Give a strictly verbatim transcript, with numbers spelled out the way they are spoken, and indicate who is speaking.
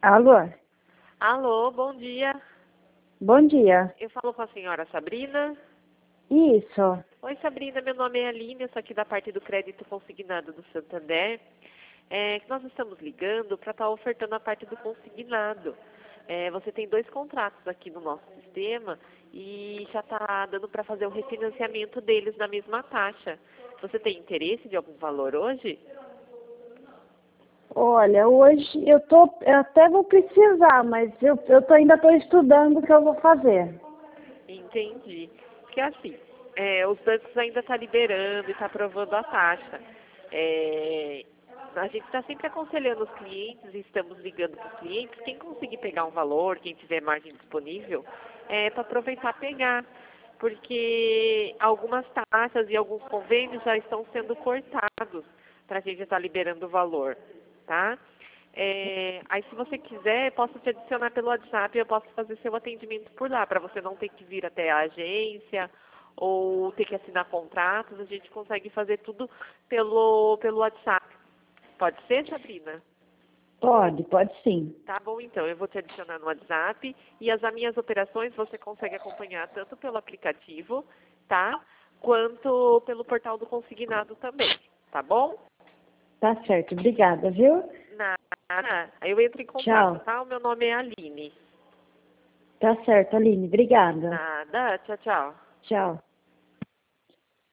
Speaker 1: Alô?
Speaker 2: Alô, bom dia.
Speaker 1: Bom dia.
Speaker 2: Eu falo com a senhora Sabrina.
Speaker 1: Isso.
Speaker 2: Oi, Sabrina, meu nome é Aline, eu sou aqui da parte do crédito consignado do Santander. É, que nós estamos ligando para estar ofertando a parte do consignado. É, você tem dois contratos aqui no nosso sistema e já está dando para fazer o refinanciamento deles na mesma taxa. Você tem interesse de algum valor hoje?
Speaker 1: Olha, hoje eu tô, eu até vou precisar, mas eu, eu tô, ainda estou estudando o que eu vou fazer.
Speaker 2: Entendi. Porque assim, é, os bancos ainda estão liberando e está aprovando a taxa. É, a gente está sempre aconselhando os clientes e estamos ligando para os clientes, quem conseguir pegar um valor, quem tiver margem disponível, é para aproveitar e pegar. Porque algumas taxas e alguns convênios já estão sendo cortados para a gente estar liberando o valor, tá? É, aí se você quiser, eu posso te adicionar pelo WhatsApp e eu posso fazer seu atendimento por lá, para você não ter que vir até a agência ou ter que assinar contratos, a gente consegue fazer tudo pelo, pelo WhatsApp. Pode ser, Sabrina?
Speaker 1: Pode, pode sim.
Speaker 2: Tá bom, então, eu vou te adicionar no WhatsApp e as minhas operações você consegue acompanhar tanto pelo aplicativo, tá? Quanto pelo portal do consignado também, tá bom?
Speaker 1: Tá certo, obrigada, viu?
Speaker 2: Nada. Aí eu entro em contato,
Speaker 1: Tchau.
Speaker 2: tá? O meu nome é Aline.
Speaker 1: Tá certo, Aline, obrigada.
Speaker 2: Nada. Tchau, tchau.
Speaker 1: Tchau.